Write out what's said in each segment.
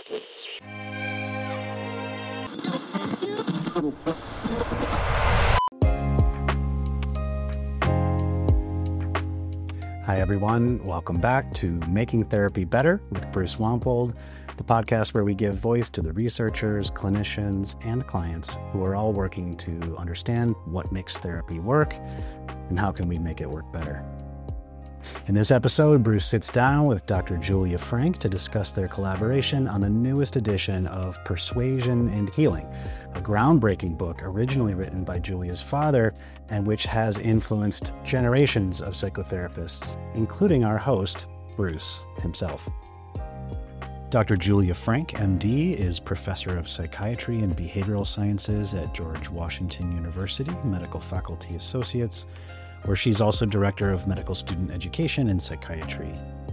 Hi, everyone. Welcome back to Making Therapy Better with Bruce Wampold, the podcast where we give voice to the researchers, clinicians, and clients who are all working to understand what makes therapy work and how can we make it work better. In this episode, Bruce sits down with Dr. Julia Frank to discuss their collaboration on the newest edition of Persuasion and Healing, a groundbreaking book originally written by Julia's father and which has influenced generations of psychotherapists, including our host, Bruce himself. Dr. Julia Frank, MD, is professor of psychiatry and behavioral sciences at George Washington University Medical Faculty Associates, where she's also director of medical student education and psychiatry.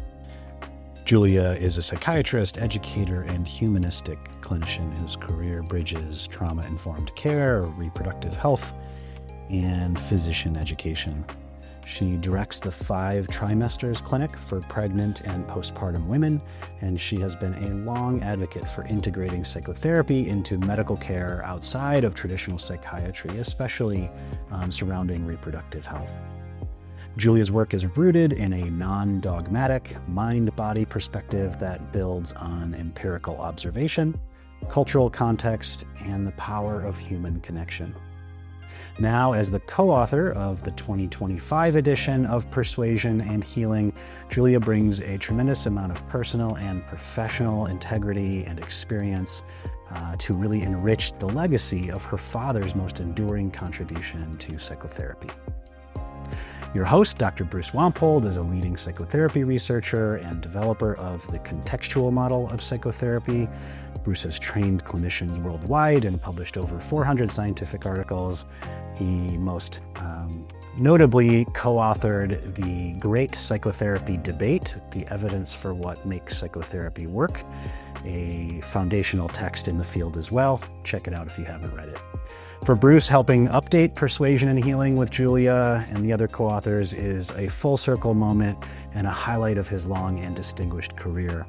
Julia is a psychiatrist, educator, and humanistic clinician whose career bridges trauma-informed care, reproductive health, and physician education. She directs the 5 Trimesters Clinic for pregnant and postpartum women, and she has been a long advocate for integrating psychotherapy into medical care outside of traditional psychiatry, especially surrounding reproductive health. Julia's work is rooted in a non-dogmatic mind-body perspective that builds on empirical observation, cultural context, and the power of human connection. Now, as the co-author of the 2025 edition of Persuasion and Healing, Julia brings a tremendous amount of personal and professional integrity and experience to really enrich the legacy of her father's most enduring contribution to psychotherapy. Your host, Dr. Bruce Wampold, is a leading psychotherapy researcher and developer of the contextual model of psychotherapy. Bruce has trained clinicians worldwide and published over 400 scientific articles. He most notably co-authored the Great Psychotherapy Debate, The Evidence for What Makes Psychotherapy Work, a foundational text in the field as well. Check it out if you haven't read it. For Bruce, helping update Persuasion and Healing with Julia and the other co-authors is a full circle moment and a highlight of his long and distinguished career.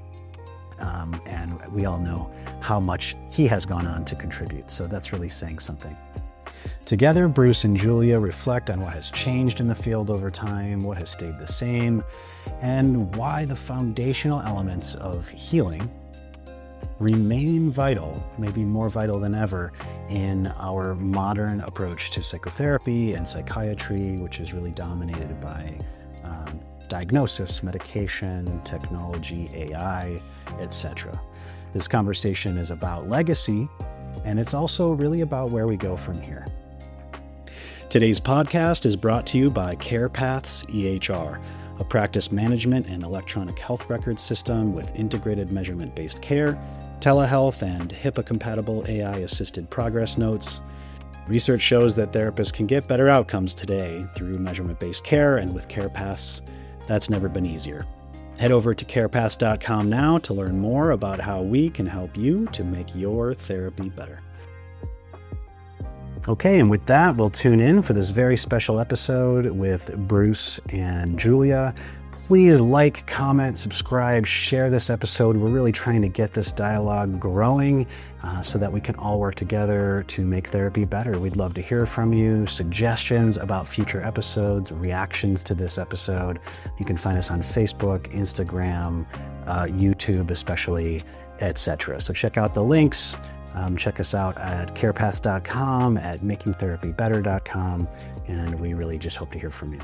And we all know how much he has gone on to contribute, so that's really saying something. Together, Bruce and Julia reflect on what has changed in the field over time, what has stayed the same, and why the foundational elements of healing remain vital, maybe more vital than ever, in our modern approach to psychotherapy and psychiatry, which is really dominated by diagnosis, medication, technology, AI, etc. This conversation is about legacy, and it's also really about where we go from here. Today's podcast is brought to you by CarePaths EHR, a practice management and electronic health record system with integrated measurement-based care, telehealth, and HIPAA-compatible AI-assisted progress notes. Research shows that therapists can get better outcomes today through measurement-based care, and with CarePaths, that's never been easier. Head over to carepaths.com now to learn more about how we can help you to make your therapy better. Okay, and with that, we'll tune in for this very special episode with Bruce and Julia. Please like, comment, subscribe, share this episode. We're really trying to get this dialogue growing so that we can all work together to make therapy better. We'd love to hear from you, suggestions about future episodes, reactions to this episode. You can find us on Facebook, Instagram, YouTube especially, etc. So check out the links. Check us out at carepaths.com, at makingtherapybetter.com, and we really just hope to hear from you.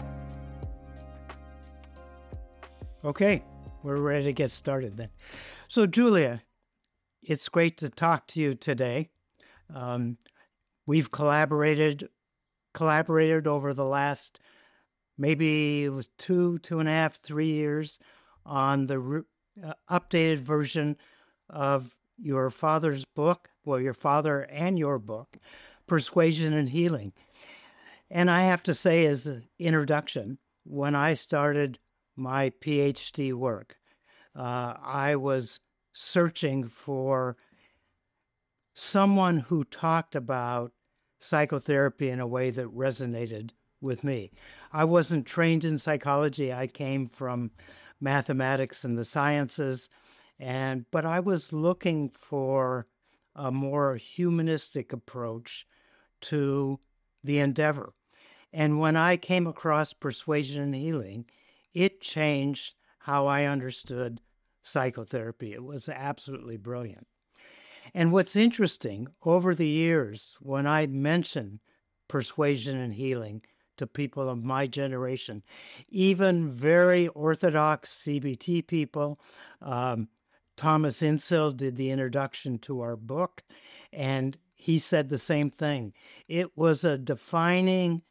Okay, we're ready to get started then. So, Julia, it's great to talk to you today. We've collaborated over the last, maybe it was 2.5, 3 years on the updated version of your father's book, well, your father and your book, Persuasion and Healing. And I have to say, as an introduction, when I started my PhD work, I was searching for someone who talked about psychotherapy in a way that resonated with me. I wasn't trained in psychology. I came from mathematics and the sciences, But I was looking for a more humanistic approach to the endeavor. And when I came across persuasion and healing, it changed how I understood psychotherapy. It was absolutely brilliant. And what's interesting, over the years, when I mention persuasion and healing to people of my generation, even very orthodox CBT people, Thomas Insill did the introduction to our book, and he said the same thing. It was a defining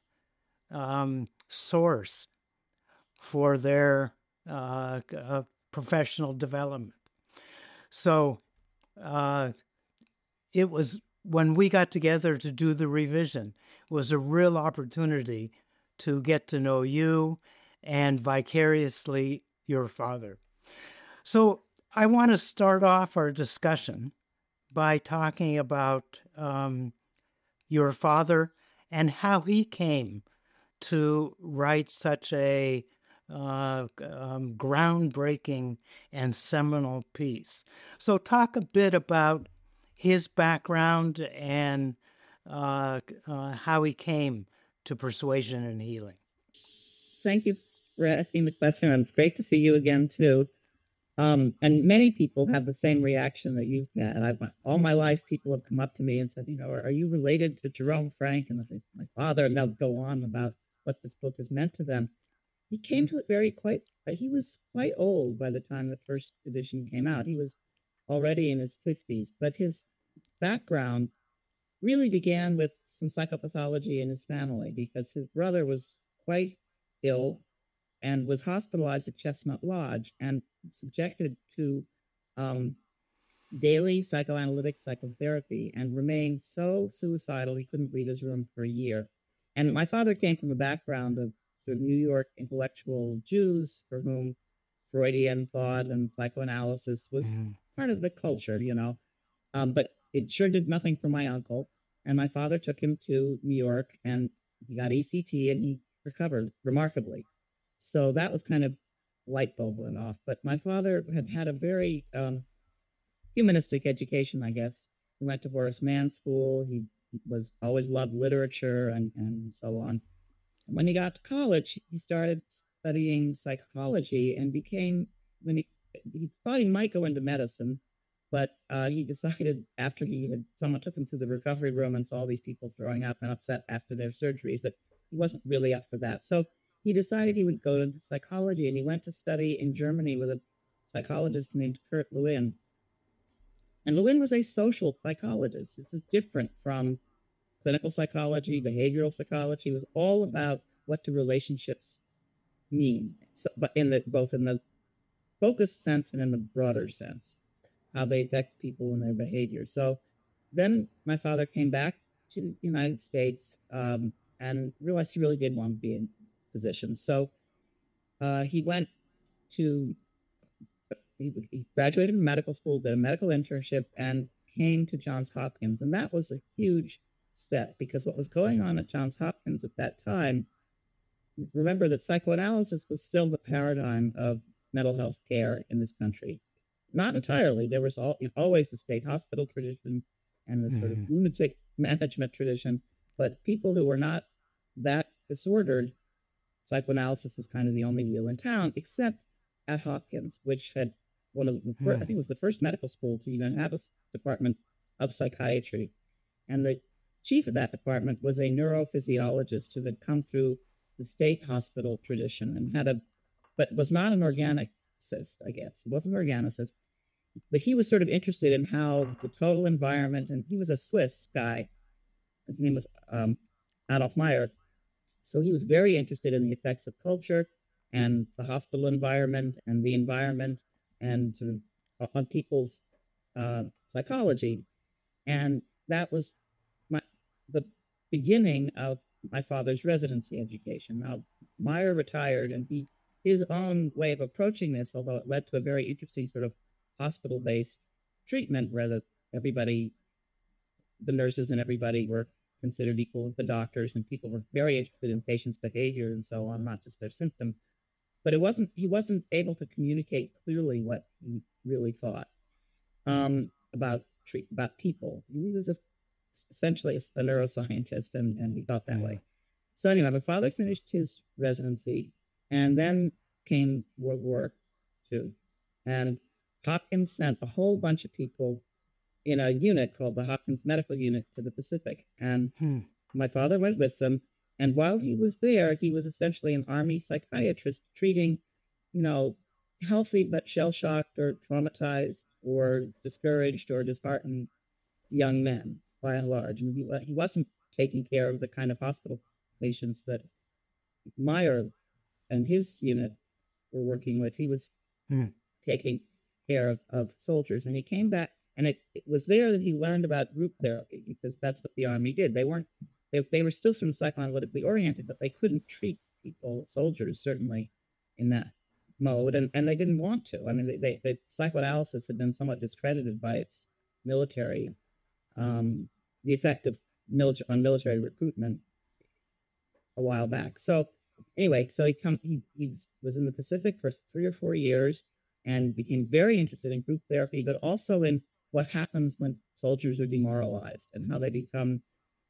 source for their professional development. So it was, when we got together to do the revision, was a real opportunity to get to know you and vicariously your father. So I want to start off our discussion by talking about your father and how he came to write such a groundbreaking and seminal piece. So talk a bit about his background and how he came to persuasion and healing. Thank you for asking the question. It's great to see you again, too. And many people have the same reaction that you've had. All my life, people have come up to me and said, are you related to Jerome Frank? And I think my father, and they'll go on about what this book has meant to them. He came to it he was quite old by the time the first edition came out. He was already in his 50s, but his background really began with some psychopathology in his family because his brother was quite ill and was hospitalized at Chestnut Lodge and subjected to daily psychoanalytic psychotherapy and remained so suicidal he couldn't leave his room for a year. And my father came from a background of sort of New York intellectual Jews for whom Freudian thought and psychoanalysis was part of the culture, but it sure did nothing for my uncle. And my father took him to New York and he got ECT and he recovered remarkably. So that was kind of light bulb went off. But my father had a very humanistic education, I guess. He went to Horace Mann School. He was always loved literature and so on. And when he got to college, he started studying psychology and he thought he might go into medicine, but he decided after someone took him to the recovery room and saw these people throwing up and upset after their surgeries that he wasn't really up for that. So he decided he would go to psychology, and he went to study in Germany with a psychologist named Kurt Lewin. And Lewin was a social psychologist. This is different from clinical psychology, behavioral psychology. It was all about what do relationships mean, but both in the focused sense and in the broader sense, how they affect people and their behavior. So then my father came back to the United States and realized he really did want to be in physician. So he graduated from medical school, did a medical internship, and came to Johns Hopkins. And that was a huge step because what was going on at Johns Hopkins at that time, remember that psychoanalysis was still the paradigm of mental health care in this country. Not entirely. There was always the state hospital tradition and the sort of lunatic management tradition, but people who were not that disordered, psychoanalysis was kind of the only wheel in town, except at Hopkins, which had one of the first, I think it was the first medical school to even have a department of psychiatry. And the chief of that department was a neurophysiologist who had come through the state hospital tradition and but was not an organicist, I guess. He wasn't an organicist, but he was sort of interested in how the total environment, and he was a Swiss guy. His name was Adolf Meyer. So he was very interested in the effects of culture and the hospital environment and the environment and sort of on people's psychology. And that was the beginning of my father's residency education. Now, Meyer retired, and his own way of approaching this, although it led to a very interesting sort of hospital-based treatment where the nurses and everybody were considered equal with the doctors, and people were very interested in patients' behavior and so on, not just their symptoms. but he wasn't able to communicate clearly what he really thought about people. He was essentially a neuroscientist, and he thought that way. So anyway, my father finished his residency, and then came World War II, and Hopkins sent a whole bunch of people in a unit called the Hopkins Medical Unit to the Pacific, and my father went with them. And while he was there, he was essentially an Army psychiatrist treating, healthy but shell-shocked or traumatized or discouraged or disheartened young men, by and large. And he wasn't taking care of the kind of hospital patients that Meyer and his unit were working with. He was taking care of soldiers. And he came back, and it was there that he learned about group therapy, because that's what the Army did. They were still sort of psychoanalytically oriented, but they couldn't treat people, soldiers, certainly, in that mode. And they didn't want to. I mean, the psychoanalysis had been somewhat discredited by its military, the effect of on military recruitment a while back. So anyway, he was in the Pacific for 3 or 4 years and became very interested in group therapy, but also in what happens when soldiers are demoralized and how they become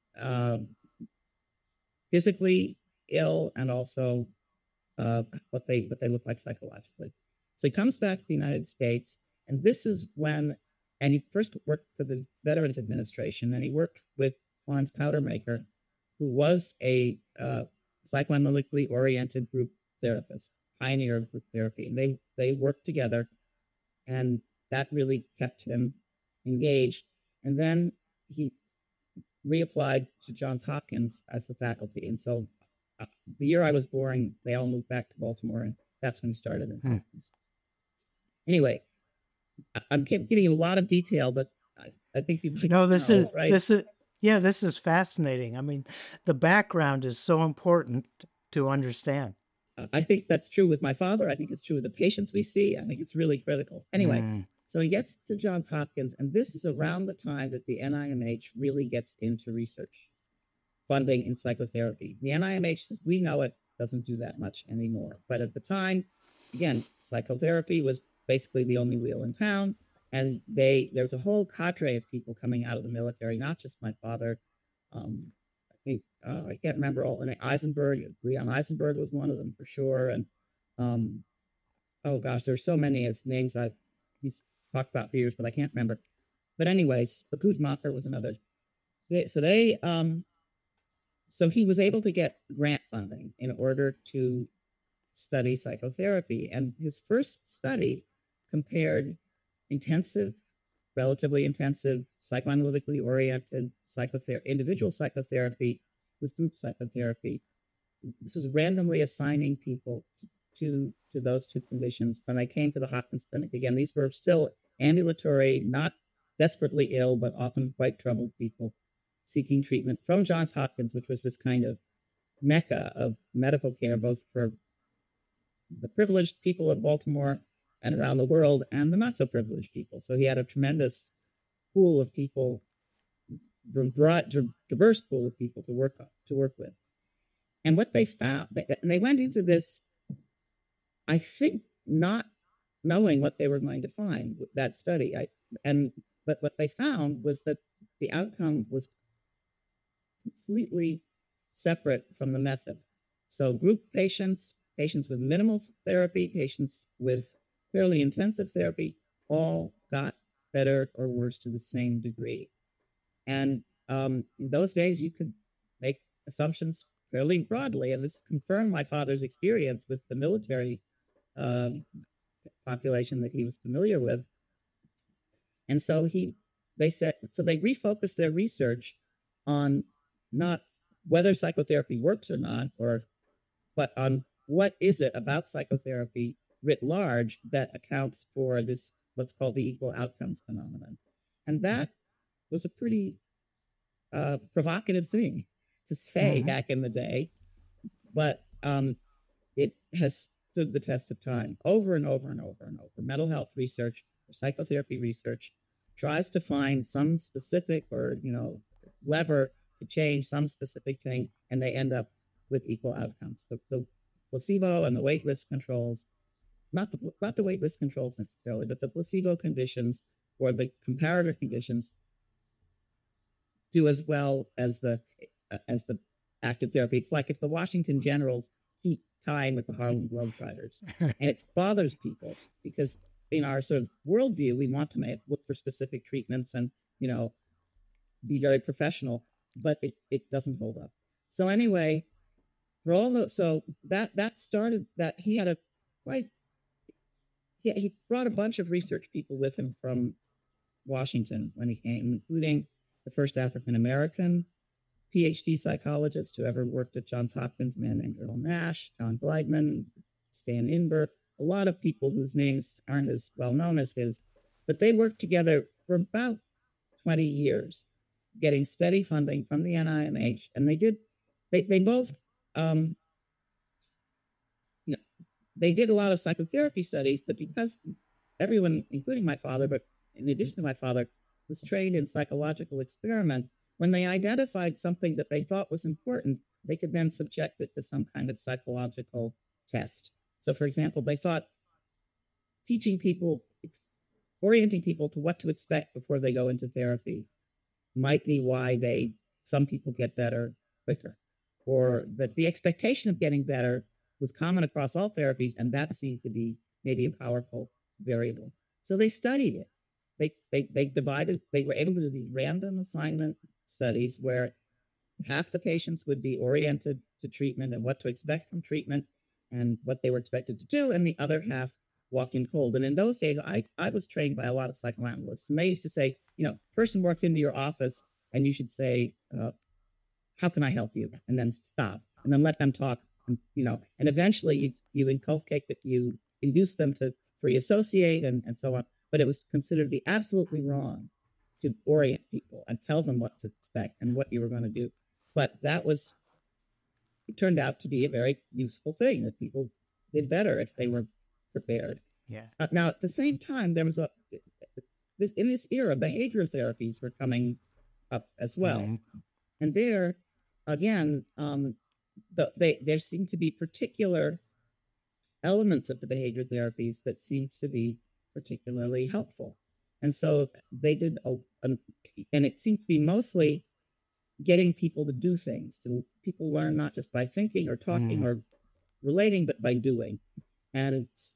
physically ill, and also what they look like psychologically. So he comes back to the United States, and this is when, and he first worked for the Veterans Administration, and he worked with Florence Powdermaker, who was a psychoanalytically oriented group therapist, pioneer of group therapy. And they worked together, and that really kept him engaged. And then he reapplied to Johns Hopkins as the faculty. And so the year I was born, they all moved back to Baltimore, and that's when he started in Hopkins. Anyway, I'm giving you a lot of detail, but I think you'd like this is fascinating. I mean, the background is so important to understand. I think that's true with my father. I think it's true with the patients we see. I think it's really critical. Anyway, so he gets to Johns Hopkins, and this is around the time that the NIMH really gets into research funding in psychotherapy. The NIMH, as we know it, doesn't do that much anymore. But at the time, again, psychotherapy was basically the only wheel in town. And there's a whole cadre of people coming out of the military, not just my father. I think, I can't remember all, and Eisenberg, Leon Eisenberg was one of them for sure. And, oh gosh, there's so many of names he's talked about for years, but I can't remember. But anyways, Guttmacher was another. So he was able to get grant funding in order to study psychotherapy. And his first study compared relatively intensive, psychoanalytically oriented individual psychotherapy with group psychotherapy. This was randomly assigning people to those two conditions. When I came to the Hopkins Clinic again, these were still ambulatory, not desperately ill, but often quite troubled people seeking treatment from Johns Hopkins, which was this kind of mecca of medical care, both for the privileged people of Baltimore and around the world, and the not so privileged people. So he had a tremendous pool of people, diverse pool of people to work with. And what they found, and they went into this, I think, not knowing what they were going to find with that study. But what they found was that the outcome was completely separate from the method. So group patients with minimal therapy, patients with fairly intensive therapy, all got better or worse to the same degree. And in those days, you could make assumptions fairly broadly, and this confirmed my father's experience with the military population that he was familiar with. And so they refocused their research on not whether psychotherapy works or not, but on what is it about psychotherapy writ large that accounts for this, what's called the equal outcomes phenomenon. And that was a pretty provocative thing to say back in the day, but it has stood the test of time over and over and over and over. Mental health research or psychotherapy research tries to find some specific or lever to change some specific thing, and they end up with equal outcomes. The placebo and the wait list controls, not the wait list controls necessarily, but the placebo conditions or the comparator conditions do as well as the active therapy. It's like if the Washington Generals keep time with the Harlem Globetrotters, and it bothers people because in our sort of worldview, we want to look for specific treatments and be very professional, but it doesn't hold up. So anyway, for all those, so that started that he had a quite he brought a bunch of research people with him from Washington when he came, including the first African American PhD psychologist who ever worked at Johns Hopkins, a man named Earl Nash, John Gleitman, Stan Inberg, a lot of people whose names aren't as well known as his, but they worked together for about 20 years, getting steady funding from the NIMH, and they both they did a lot of psychotherapy studies, but because everyone, including my father, but in addition to my father, was trained in psychological experiment, when they identified something that they thought was important, they could then subject it to some kind of psychological test. So, for example, they thought orienting people to what to expect before they go into therapy might be why some people get better quicker, or that the expectation of getting better was common across all therapies, and that seemed to be maybe a powerful variable. So they studied it. They were able to do these random assignment studies where half the patients would be oriented to treatment and what to expect from treatment and what they were expected to do, and the other half walked in cold. And in those days, I was trained by a lot of psychoanalysts, and they used to say, person walks into your office and you should say, how can I help you? And then stop, and then let them talk. And eventually you inculcate that you induce them to free associate and so on. But it was considered to be absolutely wrong to orient people and tell them what to expect and what you were going to do. But it turned out to be a very useful thing that people did better if they were prepared. Yeah. Now, at the same time, there was in this era, behavioral therapies were coming up as well. Mm-hmm. And there, again, there seem to be particular elements of the behavioral therapies that seem to be particularly helpful. And so they did, and it seemed to be mostly getting people to do things. People learn not just by thinking or talking or relating, but by doing. And it's,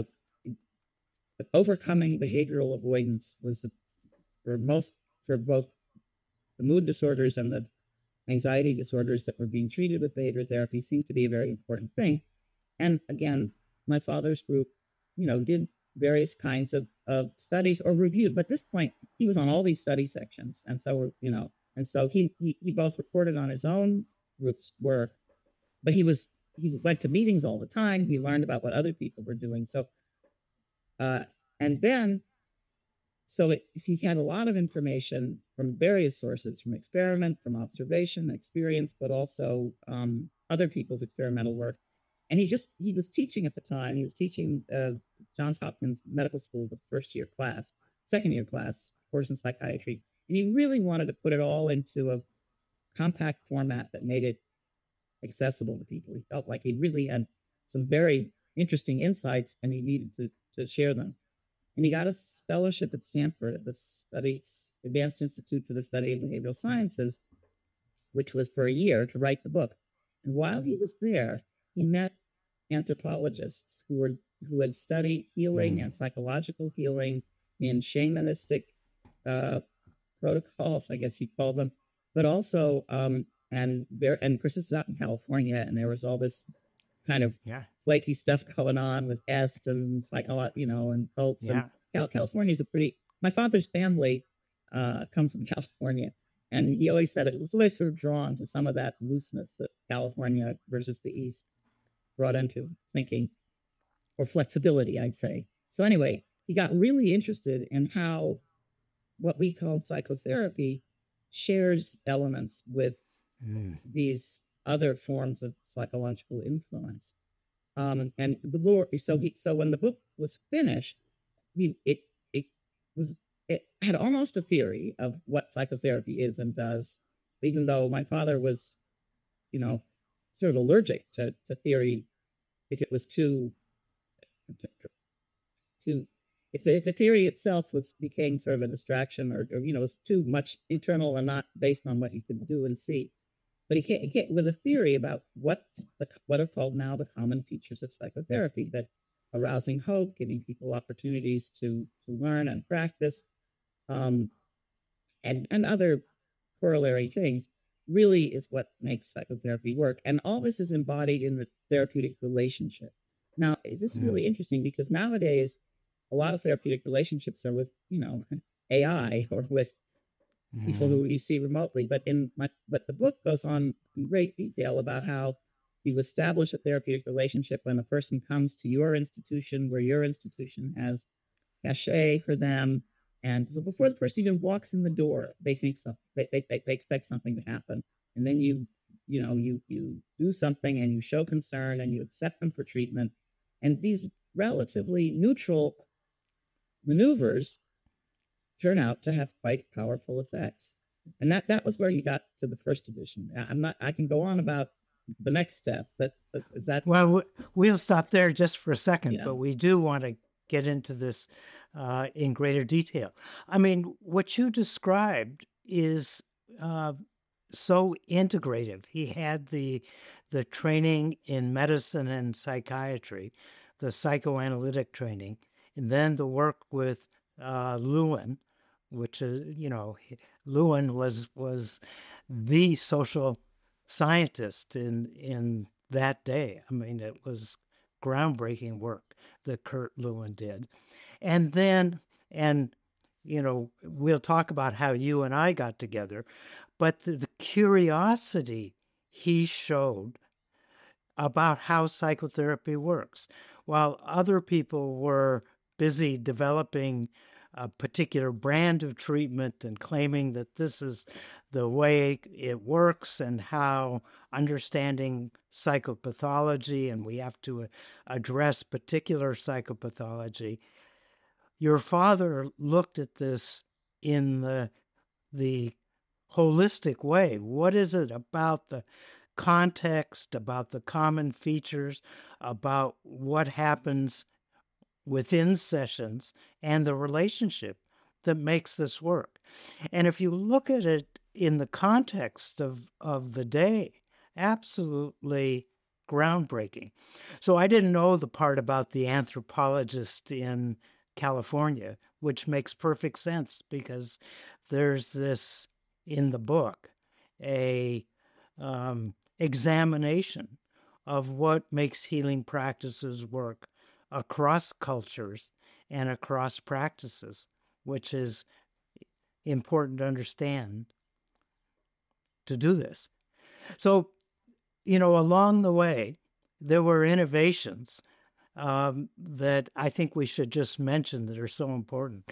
overcoming behavioral avoidance was for both the mood disorders and the anxiety disorders that were being treated with behavioral therapy seemed to be a very important thing. And again, my father's group, did various kinds of studies or reviewed. But at this point, he was on all these study sections. And so, he both reported on his own group's work, but he went to meetings all the time. He learned about what other people were doing. So, he had a lot of information from various sources, from experiment, from observation, experience, but also other people's experimental work. And he was teaching at the time. He was teaching Johns Hopkins Medical School, the second year class, course in psychiatry. And he really wanted to put it all into a compact format that made it accessible to people. He felt like he really had some very interesting insights, and he needed to share them. And he got a fellowship at Stanford at the Advanced Institute for the Study of Behavioral Sciences, which was for a year to write the book. And while he was there, he met anthropologists who had studied healing and psychological healing in shamanistic protocols, I guess you'd call them, but also and Chris is out in California, and there was all this kind of flaky stuff going on with est and psychology, and cults. Yeah. And California's my father's family come from California, and he always said it was always sort of drawn to some of that looseness that California versus the East brought into thinking, or flexibility, I'd say. So anyway, he got really interested in how what we call psychotherapy shares elements with these other forms of psychological influence. And the Lord, so when the book was finished, it had almost a theory of what psychotherapy is and does, even though my father was, sort of allergic to theory if it was too if the theory itself became sort of a distraction, or was too much internal and not based on what you could do and see. But he can't with a theory about what are called now the common features of psychotherapy, that arousing hope, giving people opportunities to learn and practice, and other corollary things, really is what makes psychotherapy work. And all this is embodied in the therapeutic relationship. Now, this is really interesting because nowadays, a lot of therapeutic relationships are with, AI or with people who you see remotely. But the book goes on in great detail about how you establish a therapeutic relationship when a person comes to your institution, where your institution has cachet for them. And so before the person even walks in the door, they think something, they expect something to happen. And then you do something and you show concern and you accept them for treatment. And these relatively neutral maneuvers turn out to have quite powerful effects. And that was where you got to the first edition. I can go on about the next step, but is that... Well, we'll stop there just for a second, but we do want to get into this in greater detail. I mean, what you described is so integrative. He had the training in medicine and psychiatry, the psychoanalytic training, and then the work with Lewin, which is, Lewin was the social scientist in that day. I mean, it was groundbreaking work that Kurt Lewin did. And then, we'll talk about how you and I got together, but the curiosity he showed about how psychotherapy works, while other people were busy developing a particular brand of treatment and claiming that this is the way it works and how understanding psychopathology, and we have to address particular psychopathology. Your father looked at this in the holistic way. What is it about the context, about the common features, about what happens within sessions and the relationship that makes this work? And if you look at it in the context of the day, absolutely groundbreaking. So I didn't know the part about the anthropologist in California, which makes perfect sense because there's this in the book, a examination of what makes healing practices work across cultures and across practices, which is important to understand to do this. So, along the way, there were innovations that I think we should just mention that are so important.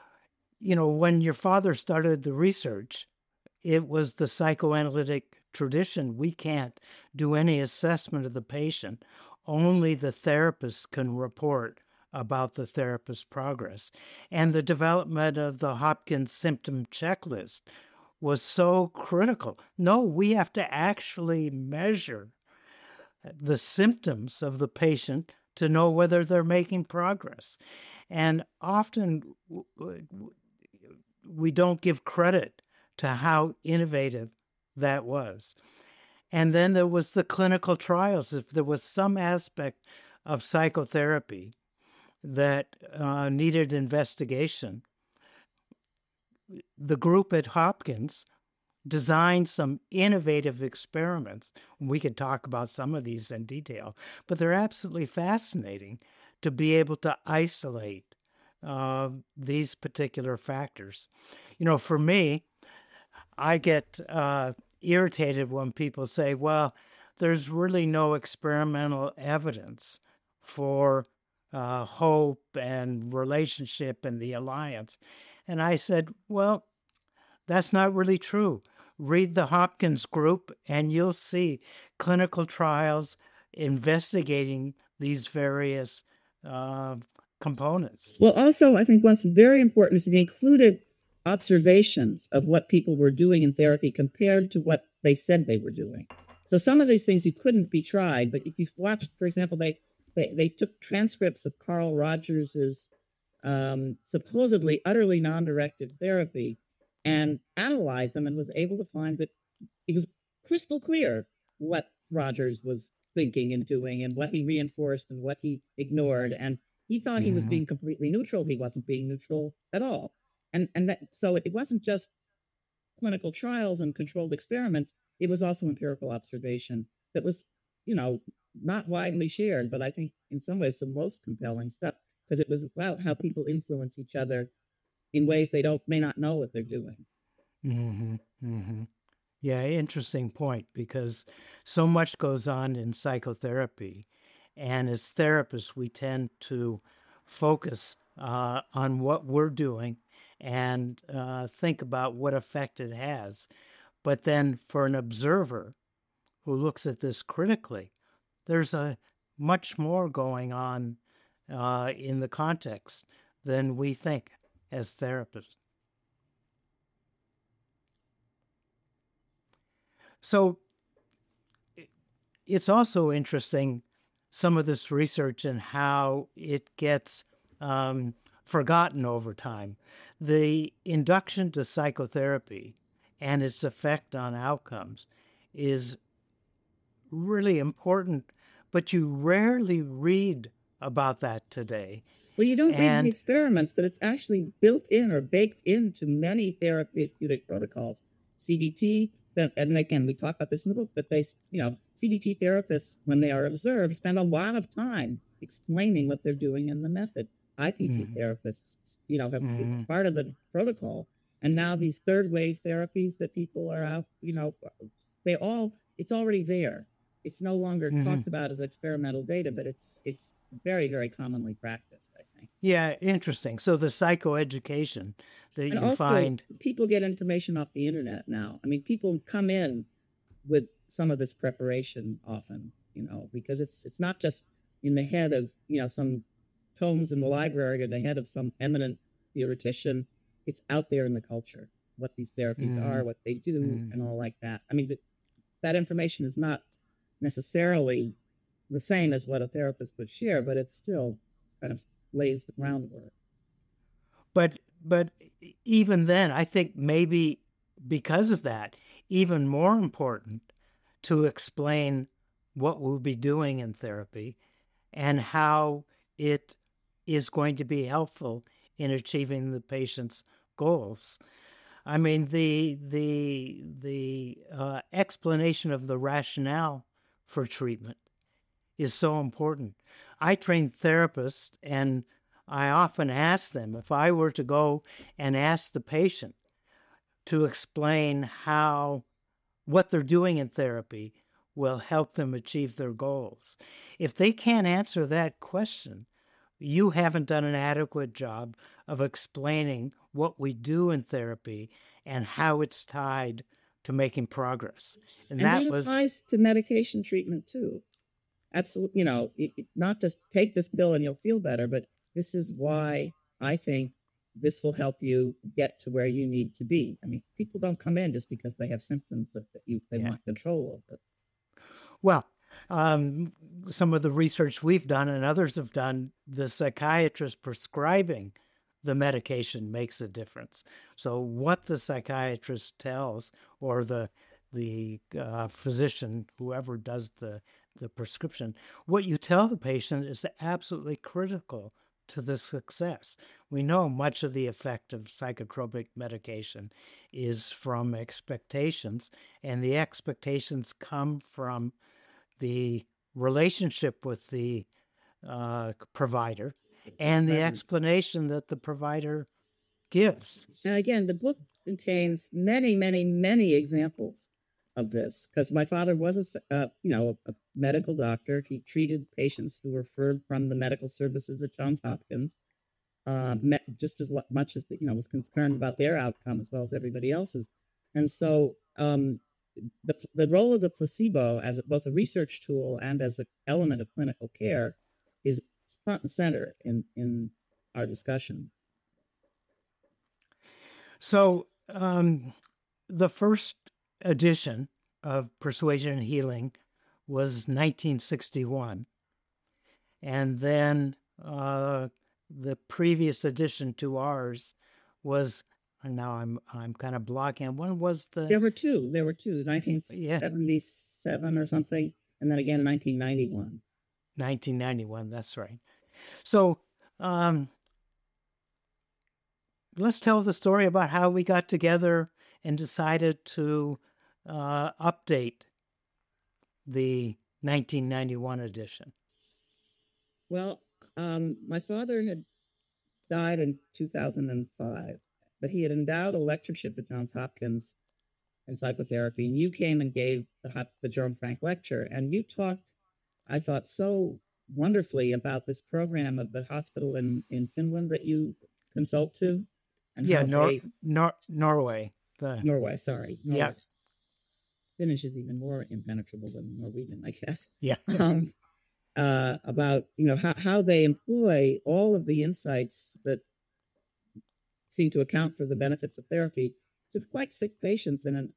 When your father started the research, it was the psychoanalytic tradition. We can't do any assessment of the patient. Only the therapist can report about the therapist's progress. And the development of the Hopkins symptom checklist was so critical. No, we have to actually measure the symptoms of the patient to know whether they're making progress. And often we don't give credit to how innovative that was. And then there was the clinical trials. If there was some aspect of psychotherapy that needed investigation, the group at Hopkins designed some innovative experiments. We could talk about some of these in detail, but they're absolutely fascinating to be able to isolate these particular factors. For me, I get irritated when people say, well, there's really no experimental evidence for hope and relationship and the alliance. And I said, well, that's not really true. Read the Hopkins group and you'll see clinical trials investigating these various components. Well, also, I think what's very important is they included observations of what people were doing in therapy compared to what they said they were doing. So some of these things you couldn't be tried, but if you watched, for example, they took transcripts of Carl Rogers's supposedly utterly non-directed therapy and analyzed them and was able to find that it was crystal clear what Rogers was thinking and doing and what he reinforced and what he ignored. And he thought he was being completely neutral. He wasn't being neutral at all. So it wasn't just clinical trials and controlled experiments. It was also empirical observation that was, not widely shared, but I think in some ways the most compelling stuff, because it was about how people influence each other in ways they may not know what they're doing. Mm-hmm. Mm-hmm. Yeah, interesting point, because so much goes on in psychotherapy. And as therapists, we tend to focus on what we're doing and think about what effect it has. But then for an observer who looks at this critically, there's a much more going on in the context than we think as therapists. So it's also interesting, some of this research and how it gets forgotten over time. The induction to psychotherapy and its effect on outcomes is really important, but you rarely read about that today. Well, you don't read the experiments, but it's actually built in or baked into many therapeutic protocols. CBT, and again, we talk about this in the book, but CBT therapists, when they are observed, spend a lot of time explaining what they're doing in the method. IPT therapists, it's part of the protocol. And now these third wave therapies that people are out, it's already there. It's no longer talked about as experimental data, but it's very, very commonly practiced, I think. Yeah, interesting. So the psychoeducation that and you also, find... people get information off the internet now. I mean, people come in with some of this preparation often, because it's not just in the head of, some tomes in the library or the head of some eminent theoretician. It's out there in the culture, what these therapies are, what they do, and all like that. I mean, that information is not necessarily the same as what a therapist would share, but it still kind of lays the groundwork. But even then, I think maybe because of that, even more important to explain what we'll be doing in therapy and how it is going to be helpful in achieving the patient's goals. I mean, the explanation of the rationale for treatment is so important. I train therapists, and I often ask them, if I were to go and ask the patient to explain how what they're doing in therapy will help them achieve their goals. If they can't answer that question, you haven't done an adequate job of explaining what we do in therapy and how it's tied to making progress. And that applies to medication treatment too. Absolutely. Not just take this pill and you'll feel better, but this is why I think this will help you get to where you need to be. I mean, people don't come in just because they have symptoms that they want control over. Well, some of the research we've done and others have done, the psychiatrist prescribing the medication makes a difference. So what the psychiatrist tells, or the physician, whoever does the prescription, what you tell the patient is absolutely critical to the success. We know much of the effect of psychotropic medication is from expectations, and the expectations come from the relationship with the provider and the explanation that the provider gives. And again, the book contains many, many, many examples of this, because my father was a medical doctor. He treated patients who were referred from the medical services at Johns Hopkins, just as much as was concerned about their outcome as well as everybody else's. And so the role of the placebo as both a research tool and as an element of clinical care is front and center in our discussion. So the first edition of Persuasion and Healing was 1961. And then the previous addition to ours was, and now I'm kind of blocking. When was There were two, 1977 Yeah. or something, and then again 1991. 1991, that's right. So let's tell the story about how we got together and decided to update the 1991 edition. Well, my father had died in 2005, but he had endowed a lectureship at Johns Hopkins in psychotherapy, and you came and gave the Jerome Frank lecture, and you talked, I thought, so wonderfully about this program of the hospital in Finland that you consult to. And Yeah, how Norway. Norway, sorry. Norway. Yeah. Finnish is even more impenetrable than Norwegian, I guess. Yeah. About how they employ all of the insights that seem to account for the benefits of therapy to quite sick patients in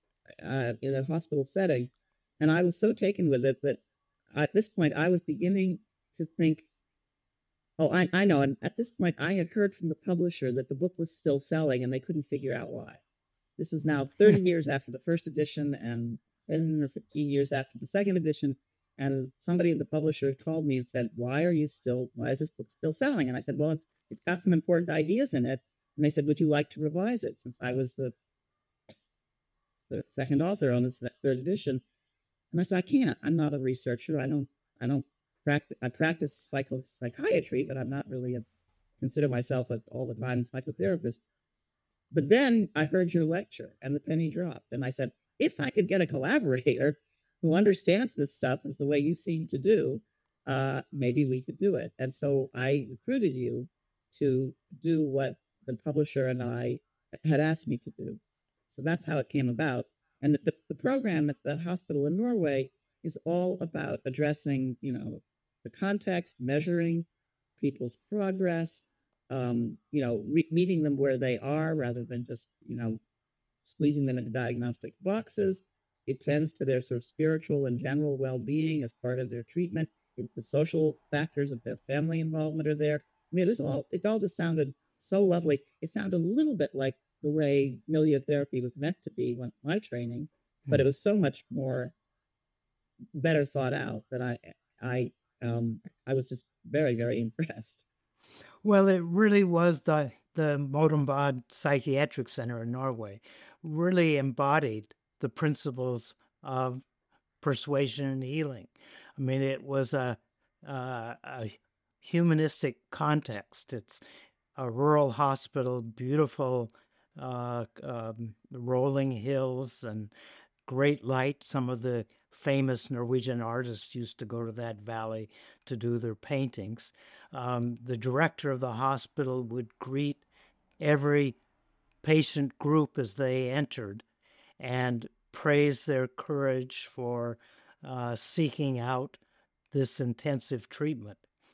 a hospital setting, and I was so taken with it that at this point I was beginning to think, oh, I know, and at this point I had heard from the publisher that the book was still selling and they couldn't figure out why. This was now 30 years after the first edition and 10 or 15 years after the second edition. And somebody at the publisher called me and said, why is this book still selling? And I said, well, it's got some important ideas in it. And they said, would you like to revise it? Since I was the second author on this third edition. And I said, I can't. I'm not a researcher. I practice psychiatry, but I'm not really consider myself all the time psychotherapist. But then I heard your lecture and the penny dropped. And I said, if I could get a collaborator who understands this stuff as the way you seem to do, maybe we could do it. And so I recruited you to do what the publisher and I had asked me to do. So that's how it came about. And the program at the hospital in Norway is all about addressing, the context, measuring people's progress, meeting them where they are rather than just, squeezing them into diagnostic boxes. It tends to their sort of spiritual and general well-being as part of their treatment. The social factors of their family involvement are there. I mean, it all just sounded so lovely. It sounded a little bit like the way milieu-therapy was meant to be when my training, but it was so much more better thought out that I was just very, very impressed. Well, it really was the Modum Bad Psychiatric Center in Norway really embodied the principles of persuasion and healing. I mean, it was a humanistic context. It's a rural hospital, beautiful rolling hills and great light. Some of the famous Norwegian artists used to go to that valley to do their paintings. The director of the hospital would greet every patient group as they entered and praise their courage for seeking out this intensive treatment.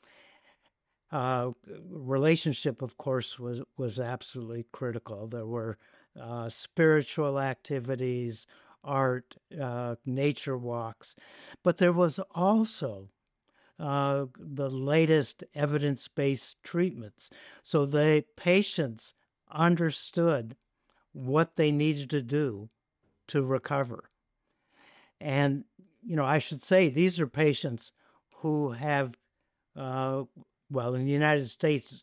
Relationship, of course, was absolutely critical. There were spiritual activities, art, nature walks, but there was also the latest evidence-based treatments. So the patients understood what they needed to do to recover. And, I should say these are patients who have, in the United States,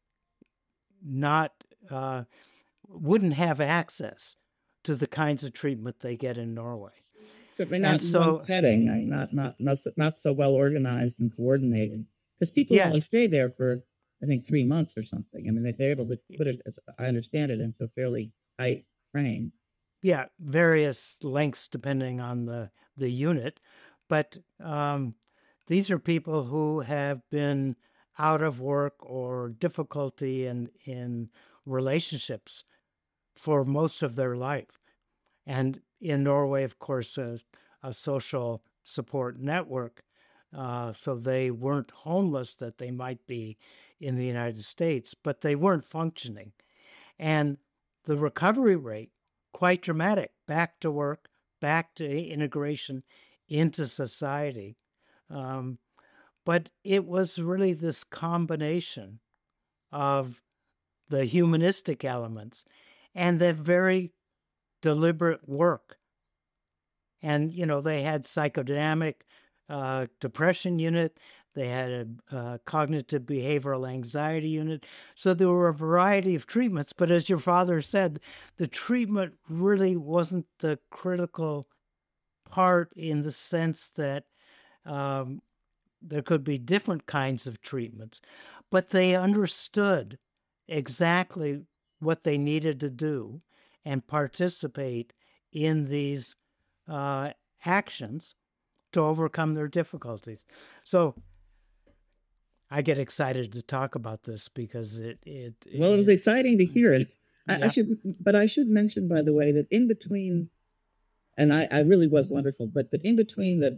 wouldn't have access to the kinds of treatment they get in Norway. Certainly not in one setting, not so well organized and coordinated. Because people only stay there for, I think, 3 months or something. I mean, they're able to put it, as I understand it, into a fairly tight frame. Yeah, various lengths depending on the unit. But these are people who have been out of work or difficulty in relationships for most of their life. And in Norway, of course, a social support network, so they weren't homeless that they might be in the United States, but they weren't functioning. And the recovery rate, quite dramatic, back to work back to integration into society. But it was really this combination of the humanistic elements and the very deliberate work. And, they had psychodynamic depression unit. They had a cognitive behavioral anxiety unit. So there were a variety of treatments. But as your father said, the treatment really wasn't the critical part, in the sense that there could be different kinds of treatments. But they understood exactly what they needed to do and participate in these actions to overcome their difficulties. So I get excited to talk about this because it was exciting to hear it. Yeah. I should mention, by the way, that in between, and I really was wonderful, but in between the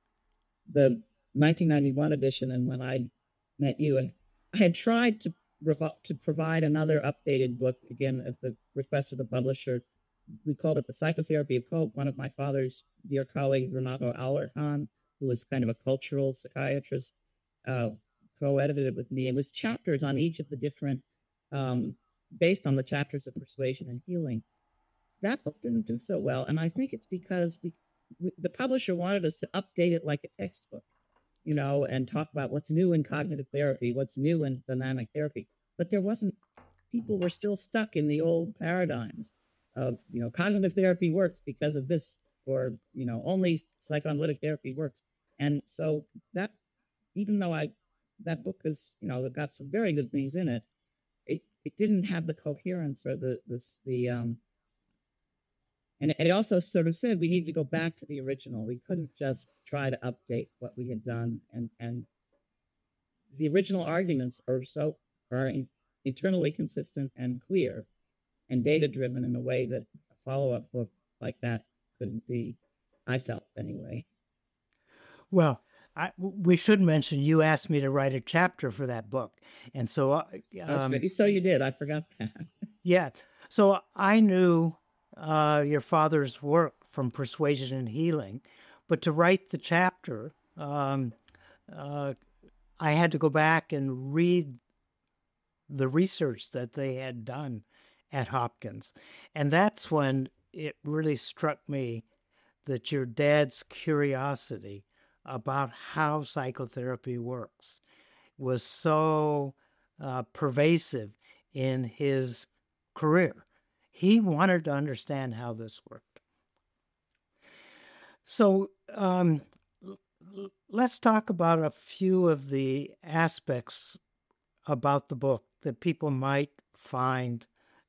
1991 edition and when I met you, and I had tried to provide another updated book, again at the request of the publisher. We called it The Psychotherapy of Hope. One of my father's dear colleagues, Renato Auer-Hahn, who was kind of a cultural psychiatrist, co-edited it with me. It was chapters on each of the different, based on the chapters of persuasion and healing. That book didn't do so well, and I think it's because the publisher wanted us to update it like a textbook, and talk about what's new in cognitive therapy, what's new in dynamic therapy. But there wasn't, people were still stuck in the old paradigms of, cognitive therapy works because of this, or, only psychoanalytic therapy works. And so that, even though that book is, it got some very good things in it, it didn't have the coherence or and it also sort of said we need to go back to the original. We couldn't just try to update what we had done. And the original arguments are internally consistent and clear and data-driven in a way that a follow-up book like that couldn't be, I felt anyway. Well, we should mention you asked me to write a chapter for that book. And so... so you did. I forgot that. Yeah. So I knew your father's work from Persuasion and Healing, but to write the chapter, I had to go back and read the research that they had done at Hopkins. And that's when it really struck me that your dad's curiosity about how psychotherapy works was so pervasive in his career. He wanted to understand how this worked. So let's talk about a few of the aspects about the book that people might find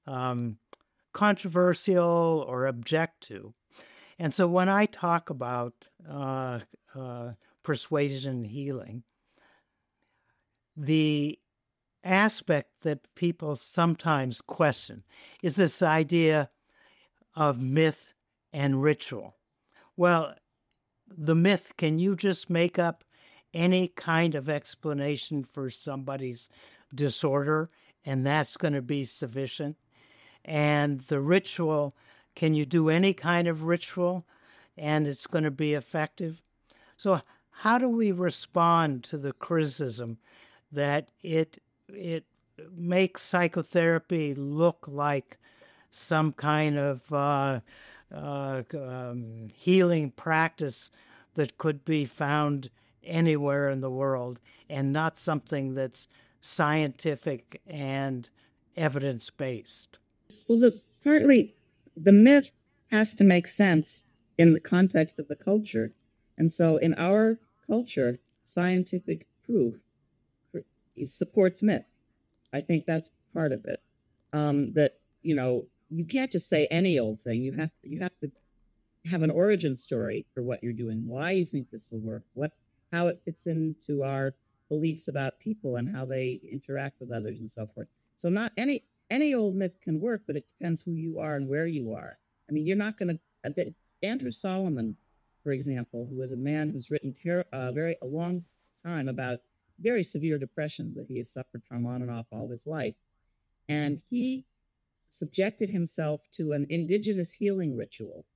controversial or object to. And so when I talk about persuasion and healing, the aspect that people sometimes question is this idea of myth and ritual. Well, the myth, can you just make up any kind of explanation for somebody's disorder and that's going to be sufficient? And the ritual, can you do any kind of ritual and it's going to be effective? So how do we respond to the criticism that it makes psychotherapy look like some kind of healing practice that could be found anywhere in the world and not something that's scientific and evidence-based? Well, partly the myth has to make sense in the context of the culture. And so in our culture, scientific proof supports myth. I think that's part of it. That, you can't just say any old thing. You have to have an origin story for what you're doing, why you think this will work, how it fits into our beliefs about people and how they interact with others and so forth. So not any old myth can work, but it depends who you are and where you are. I mean, you're not going to... Andrew Solomon, for example, who is a man who's written a long time about very severe depression that he has suffered from on and off all his life. And he subjected himself to an indigenous healing ritual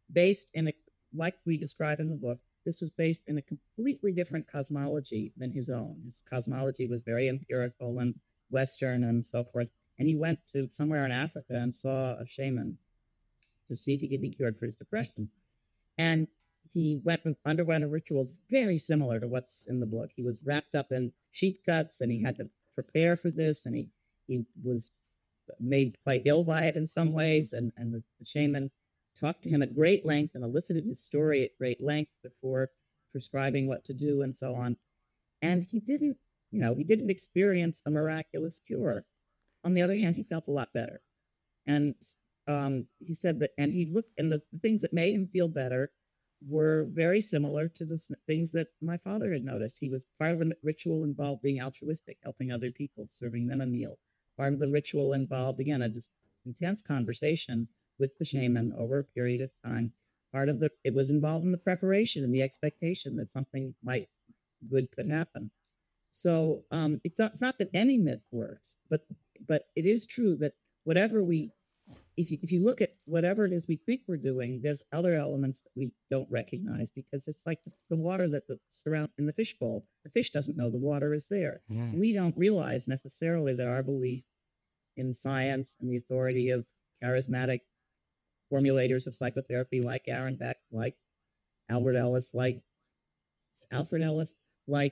based in a, like we describe in the book, this was based in a completely different cosmology than his own. His cosmology was very empirical and Western and so forth. And he went to somewhere in Africa and saw a shaman to see if he could be cured for his depression. And he underwent a ritual very similar to what's in the book. He was wrapped up in sheep guts, and he had to prepare for this, and he was made quite ill by it in some ways. And the shaman talked to him at great length and elicited his story at great length before prescribing what to do and so on. And he didn't experience a miraculous cure. On the other hand, he felt a lot better. And he said that, and he looked, and the things that made him feel better were very similar to the things that my father had noticed. He was part of the ritual involved being altruistic, helping other people, serving them a meal. Part of the ritual involved, again, a intense conversation with the shaman over a period of time. It was involved in the preparation and the expectation that something good could happen. So it's not that any myth works, but it is true that if you look at whatever it is we think we're doing, there's other elements that we don't recognize, because it's like the water that surround in the fishbowl. The fish doesn't know the water is there. Yeah. We don't realize necessarily that our belief in science and the authority of charismatic formulators of psychotherapy like Aaron Beck, like Albert Ellis, like Alfred Ellis, like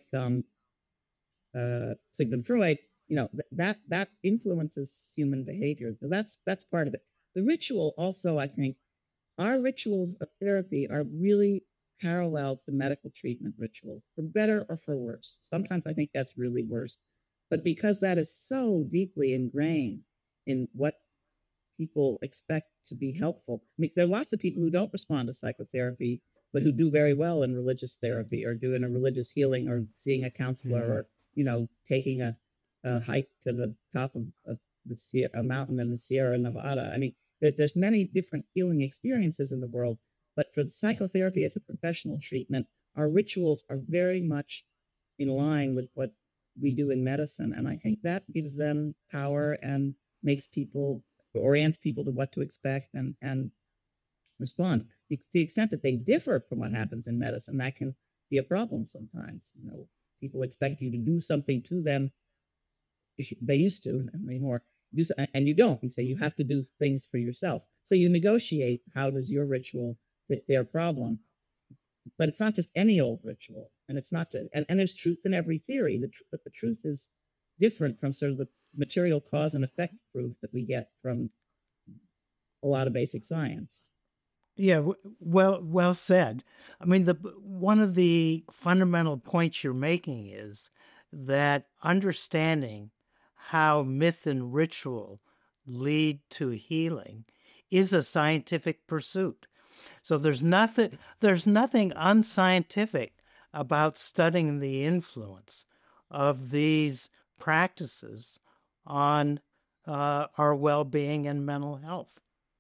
Sigmund Freud, that influences human behavior. So that's part of it. The ritual also, I think, our rituals of therapy are really parallel to medical treatment rituals, for better or for worse. Sometimes I think that's really worse. But because that is so deeply ingrained in what people expect to be helpful. I mean, there are lots of people who don't respond to psychotherapy, but who do very well in religious therapy, or doing a religious healing, or seeing a counselor, or taking a hike to the top of a mountain in the Sierra Nevada. I mean, there's many different healing experiences in the world, but for psychotherapy as a professional treatment, our rituals are very much in line with what we do in medicine. And I think that gives them power and orients people to what to expect and respond. To the extent that they differ from what happens in medicine, that can be a problem sometimes. People expect you to do something to them. They used to, anymore. And you don't. You say you have to do things for yourself. So you negotiate how does your ritual fit their problem. But it's not just any old ritual. And it's not and there's truth in every theory. But the truth is different from sort of the material cause and effect proof that we get from a lot of basic science. Yeah, well said. I mean, one of the fundamental points you're making is that understanding how myth and ritual lead to healing is a scientific pursuit. So there's nothing unscientific about studying the influence of these practices on our well-being and mental health.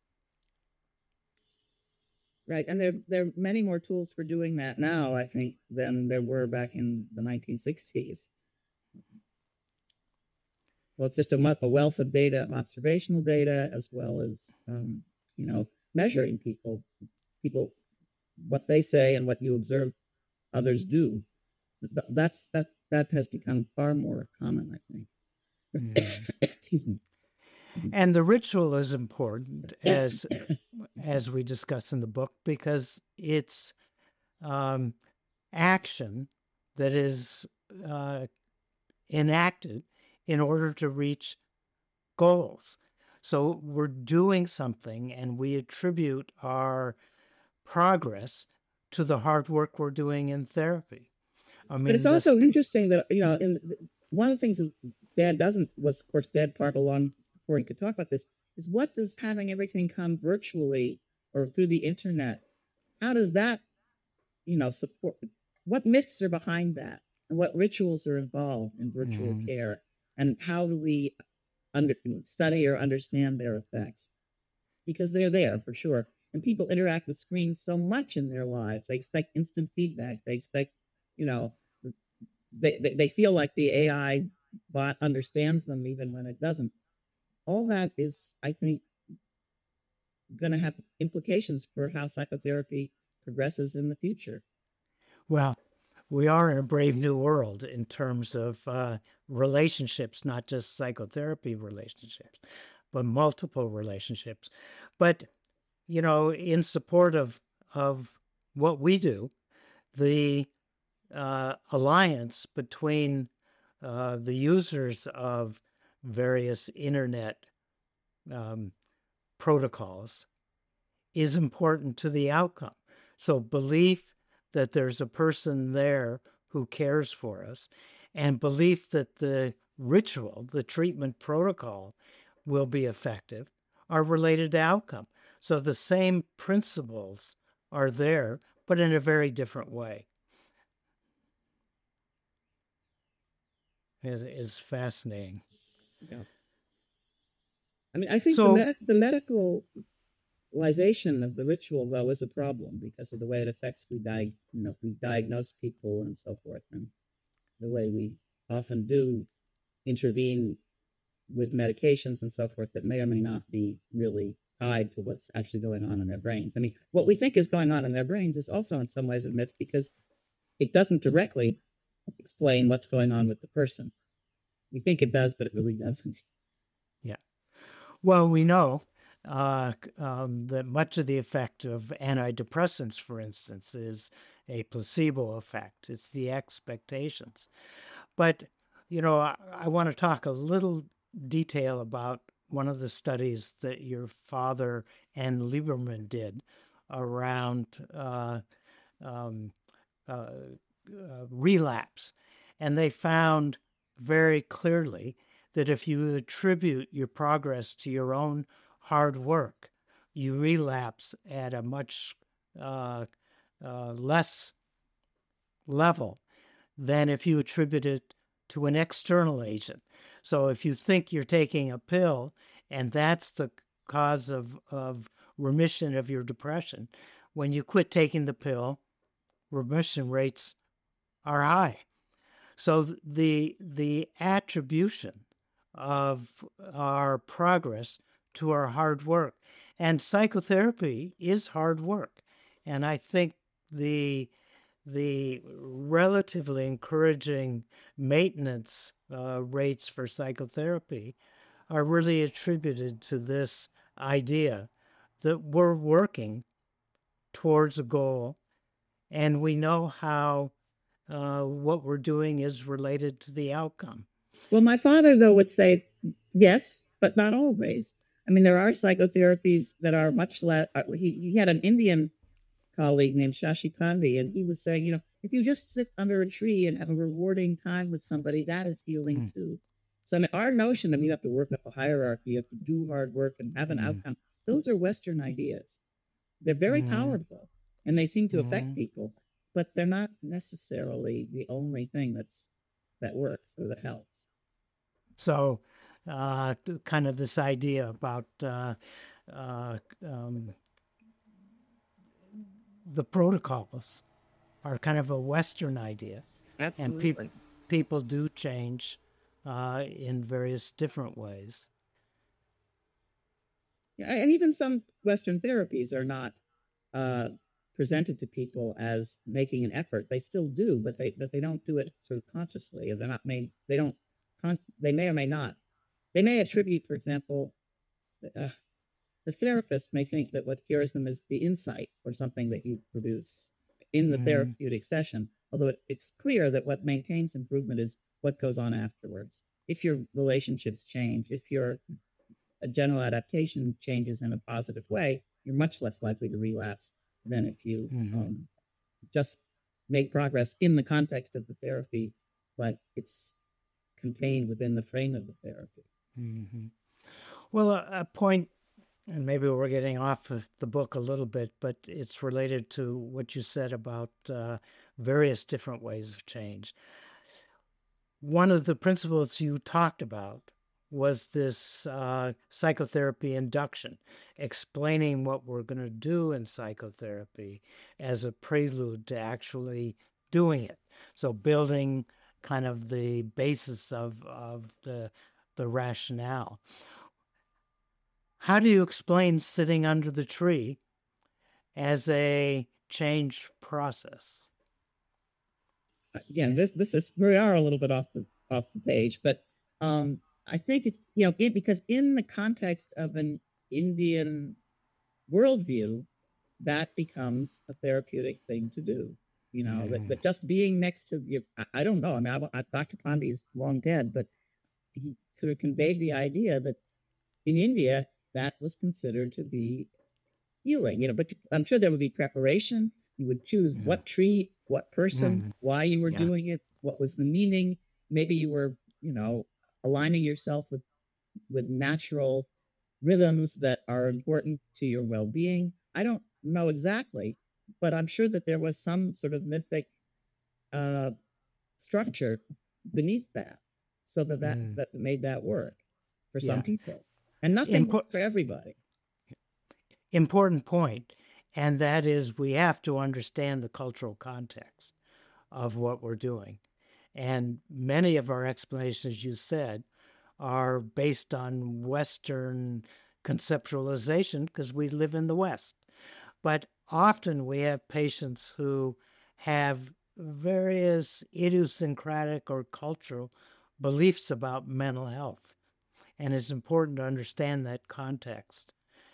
Right, and there are many more tools for doing that now, I think, than there were back in the 1960s. Well, it's just a wealth of data, observational data, as well as measuring people, what they say and what you observe others do. That has become far more common, I think. Excuse me. And the ritual is important, as we discuss in the book, because it's action that is enacted in order to reach goals. So we're doing something, and we attribute our progress to the hard work we're doing in therapy. I mean, but it's also interesting that one of the things Dad was, of course, Dad part along before he could talk about this, is what does having everything come virtually or through the internet, how does that, support, what myths are behind that, and what rituals are involved in virtual care, and how do we study or understand their effects? Because they're there for sure. And people interact with screens so much in their lives. They expect instant feedback. They expect, they feel like the AI bot understands them even when it doesn't. All that is, I think, going to have implications for how psychotherapy progresses in the future. Well, we are in a brave new world in terms of relationships, not just psychotherapy relationships, but multiple relationships. But, in support of what we do, the alliance between the users of various internet protocols is important to the outcome. So belief that there's a person there who cares for us, and belief that the ritual, the treatment protocol, will be effective are related to outcome. So the same principles are there, but in a very different way. Is fascinating. Yeah. I mean, I think So, the medicalization of the ritual, though, is a problem because of the way it affects we diagnose people and so forth, and the way we often do intervene with medications and so forth that may or may not be really tied to what's actually going on in their brains. I mean, what we think is going on in their brains is also in some ways a myth because it doesn't directly explain what's going on with the person. We think it does, but it really doesn't. Yeah. Well, we know that much of the effect of antidepressants, for instance, is a placebo effect. It's the expectations. But, I want to talk a little detail about one of the studies that your father and Lieberman did around relapse. And they found very clearly that if you attribute your progress to your own hard work, you relapse at a much less level than if you attribute it to an external agent. So if you think you're taking a pill and that's the cause of remission of your depression, when you quit taking the pill, remission rates are high. So the attribution of our progress to our hard work, and psychotherapy is hard work, and I think the relatively encouraging maintenance rates for psychotherapy are really attributed to this idea that we're working towards a goal, and we know how what we're doing is related to the outcome. Well, my father, though, would say yes, but not always. I mean, there are psychotherapies that are much less. He had an Indian colleague named Shashi Pandey, and he was saying, if you just sit under a tree and have a rewarding time with somebody, that is healing too. So I mean, our notion that you have to work up a hierarchy, you have to do hard work and have an outcome, those are Western ideas. They're very powerful, and they seem to affect people, but they're not necessarily the only thing that works or that helps. So kind of this idea about the protocols are kind of a Western idea. Absolutely. And people do change in various different ways. Yeah, and even some Western therapies are not presented to people as making an effort. They still do, but they don't do it sort of consciously. They're not made. They don't. They may or may not. They may attribute, for example, the therapist may think that what cures them is the insight or something that you produce in the therapeutic session. Although it's clear that what maintains improvement is what goes on afterwards. If your relationships change, if your general adaptation changes in a positive way, you're much less likely to relapse than if you just make progress in the context of the therapy, but it's contained within the frame of the therapy. Well, a point, and maybe we're getting off of the book a little bit, but it's related to what you said about various different ways of change. One of the principles you talked about was this psychotherapy induction, explaining what we're going to do in psychotherapy as a prelude to actually doing it. So building kind of the basis of the rationale. How do you explain sitting under the tree as a change process? Again, this is, we are a little bit off the page, but I think it's, because in the context of an Indian worldview, that becomes a therapeutic thing to do. But just being next to you, I don't know. I mean, Dr. Pandey is long dead, but he sort of conveyed the idea that in India that was considered to be healing. But I'm sure there would be preparation. You would choose what tree, what person, why you were doing it, what was the meaning. Maybe you were, aligning yourself with natural rhythms that are important to your well-being. I don't know exactly, but I'm sure that there was some sort of mythic structure beneath that, so that made that work for some people, and nothing for everybody. Important point, and that is we have to understand the cultural context of what we're doing. And many of our explanations, you said, are based on Western conceptualization because we live in the West. But often we have patients who have various idiosyncratic or cultural beliefs about mental health. And it's important to understand that context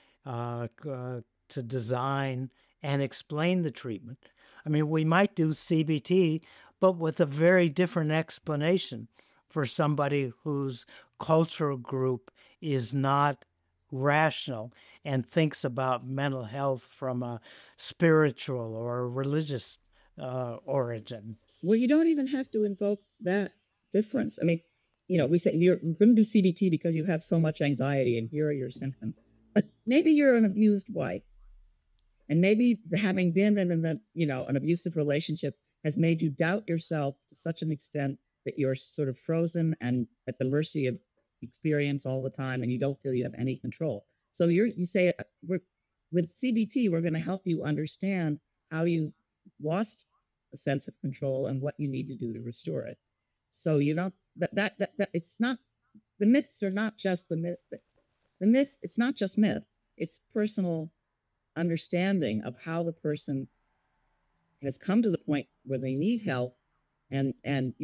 to design and explain the treatment. I mean, we might do CBT, but with a very different explanation for somebody whose cultural group is not rational and thinks about mental health from a spiritual or a religious origin. Well, you don't even have to invoke that difference. I mean, we say you're going to do CBT because you have so much anxiety and here are your symptoms. But maybe you're an abused wife. And maybe having been in an abusive relationship has made you doubt yourself to such an extent that you're sort of frozen and at the mercy of experience all the time, and you don't feel you have any control. So you say, with CBT, we're going to help you understand how you lost a sense of control and what you need to do to restore it. So that it's not, the myths are not just the myth. The myth, it's not just myth. It's personal understanding of how the person has come to the point where they need help, and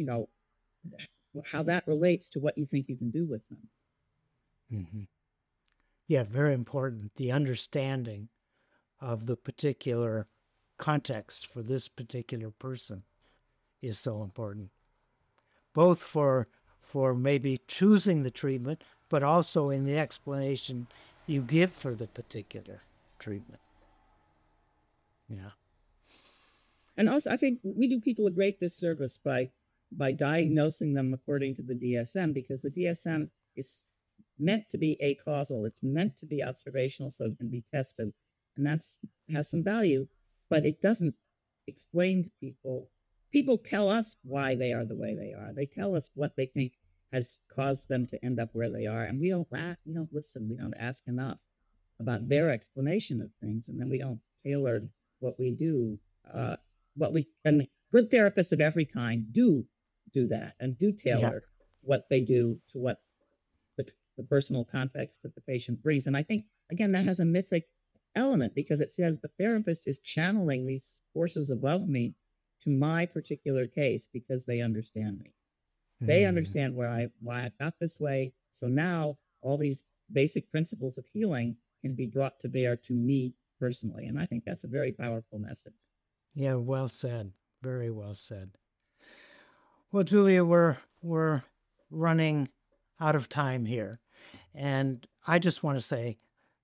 how that relates to what you think you can do with them. Mm-hmm. Yeah, very important. The understanding of the particular context for this particular person is so important, both for maybe choosing the treatment, but also in the explanation you give for the particular treatment. Yeah. And also, I think we do people a great disservice by diagnosing them according to the DSM, because the DSM is meant to be acausal. It's meant to be observational, so it can be tested. And that's has some value, but it doesn't explain to people. People tell us why they are the way they are. They tell us what they think has caused them to end up where they are. And we don't listen. We don't ask enough about their explanation of things. And then we don't tailor what we do. And good therapists of every kind do that and do tailor what they do to what the personal context that the patient brings. And I think, again, that has a mythic element, because it says the therapist is channeling these forces above me to my particular case because they understand me. They understand why I got this way. So now all these basic principles of healing can be brought to bear to me personally. And I think that's a very powerful message. Yeah, well said. Very well said. Well, Julia, we're running out of time here. And I just want to say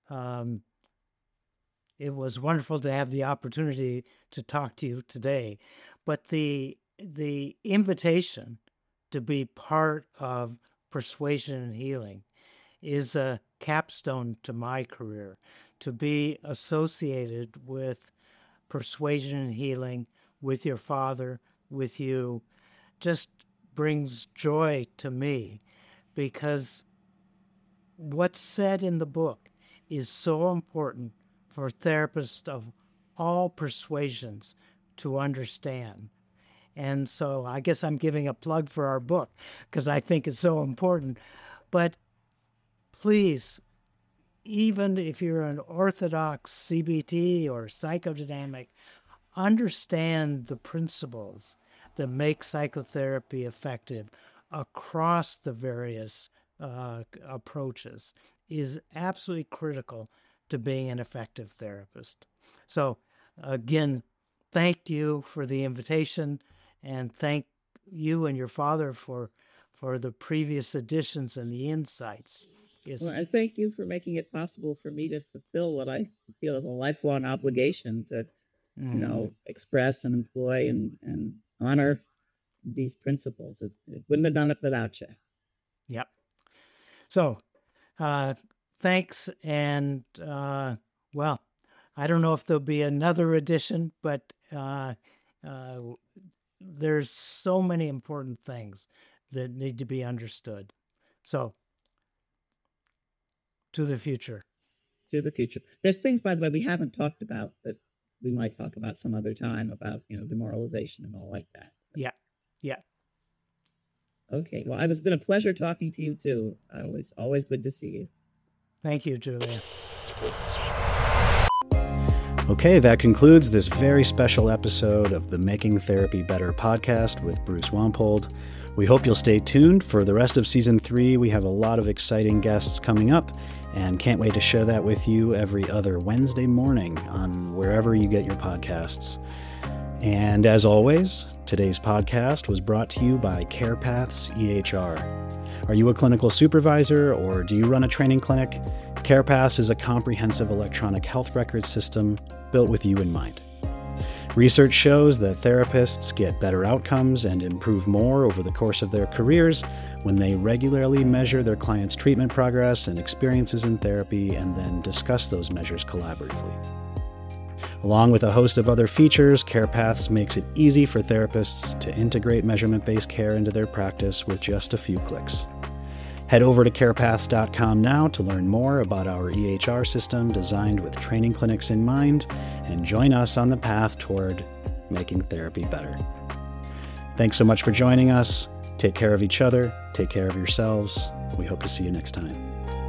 it was wonderful to have the opportunity to talk to you today. But the invitation to be part of Persuasion and Healing is a capstone to my career. To be associated with Persuasion and Healing, with your father, with you, just brings joy to me, because what's said in the book is so important for therapists of all persuasions to understand. And so I guess I'm giving a plug for our book because I think it's so important. But please even if you're an orthodox CBT or psychodynamic, understand the principles that make psychotherapy effective across the various approaches is absolutely critical to being an effective therapist. So again, thank you for the invitation, and thank you and your father for the previous editions and the insights. Well, and thank you for making it possible for me to fulfill what I feel is a lifelong obligation to, express and employ and honor these principles. It wouldn't have done it without you. Yep. So, thanks. And, well, I don't know if there'll be another edition, but there's so many important things that need to be understood. So, to the future. To the future. There's things, by the way, we haven't talked about that we might talk about some other time about, demoralization and all like that. Yeah. Yeah. Okay. Well, it's been a pleasure talking to you too. Always good to see you. Thank you, Julia. Okay, that concludes this very special episode of the Making Therapy Better podcast with Bruce Wampold. We hope you'll stay tuned for the rest of Season 3. We have a lot of exciting guests coming up and can't wait to share that with you every other Wednesday morning on wherever you get your podcasts. And as always, today's podcast was brought to you by CarePaths EHR. Are you a clinical supervisor or do you run a training clinic? CarePaths is a comprehensive electronic health record system built with you in mind. Research shows that therapists get better outcomes and improve more over the course of their careers when they regularly measure their clients' treatment progress and experiences in therapy and then discuss those measures collaboratively. Along with a host of other features, CarePaths makes it easy for therapists to integrate measurement-based care into their practice with just a few clicks. Head over to carepaths.com now to learn more about our EHR system designed with training clinics in mind and join us on the path toward making therapy better. Thanks so much for joining us. Take care of each other. Take care of yourselves. We hope to see you next time.